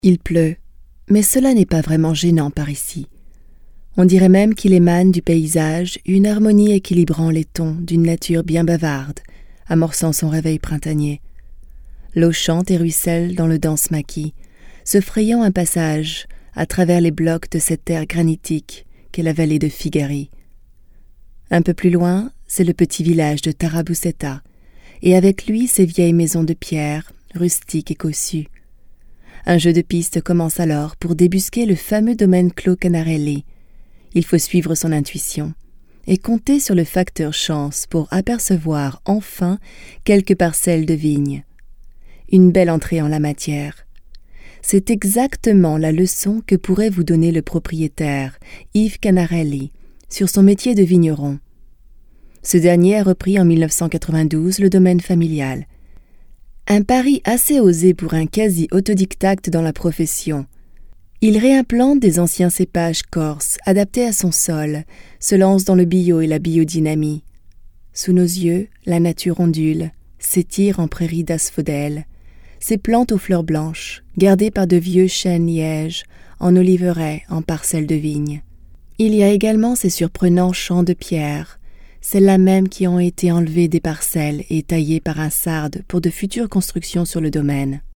Il pleut, mais cela n'est pas vraiment gênant par ici. On dirait même qu'il émane du paysage une harmonie équilibrant les tons d'une nature bien bavarde, amorçant son réveil printanier. L'eau chante et ruisselle dans le dense maquis, se frayant un passage à travers les blocs de cette terre granitique qu'est la vallée de Figari. Un peu plus loin, c'est le petit village de Tarabuceta, et avec lui ses vieilles maisons de pierre, rustiques et cossues. Un jeu de piste commence alors pour débusquer le fameux domaine clos Canarelli. Il faut suivre son intuition et compter sur le facteur chance pour apercevoir enfin quelques parcelles de vignes. Une belle entrée en la matière. C'est exactement la leçon que pourrait vous donner le propriétaire, Yves Canarelli, sur son métier de vigneron. Ce dernier a repris en 1992 le domaine familial. Un pari assez osé pour un quasi-autodidacte dans la profession. Il réimplante des anciens cépages corses adaptés à son sol, se lance dans le bio et la biodynamie. Sous nos yeux, la nature ondule, s'étire en prairies d'asphodèles. Ces plantes aux fleurs blanches, gardées par de vieux chênes lièges, en oliveraies, en parcelles de vignes. Il y a également ces surprenants champs de pierre, celles-là même qui ont été enlevées des parcelles et taillées par un sarde pour de futures constructions sur le domaine.